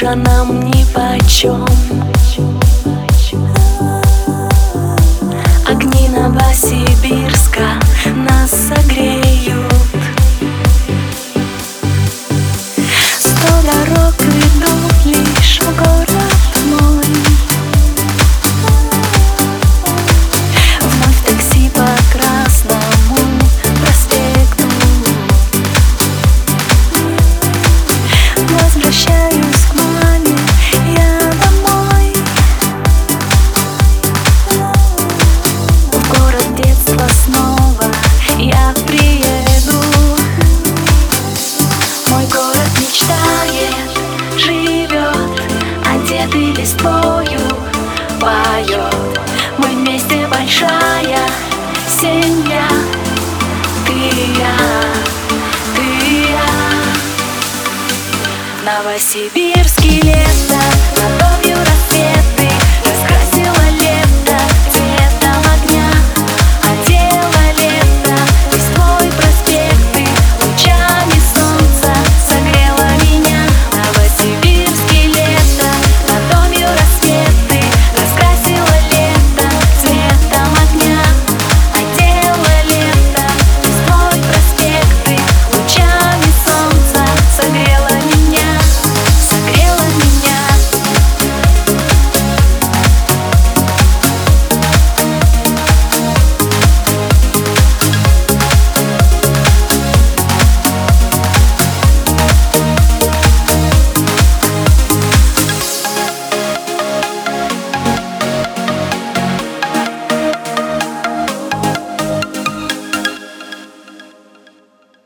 душа нам нипочем. Огни Новосибирска нас согреют. 100 дорог ведут лишь в город мой. Вновь такси по Красному проспекту. Возвращаюсь к маме я домой. В город детства снова я приеду. Мой город мечтает, живет, одетый листвою поет. Мы вместе большая семья. Ты и я, ты и я. Новосибирск.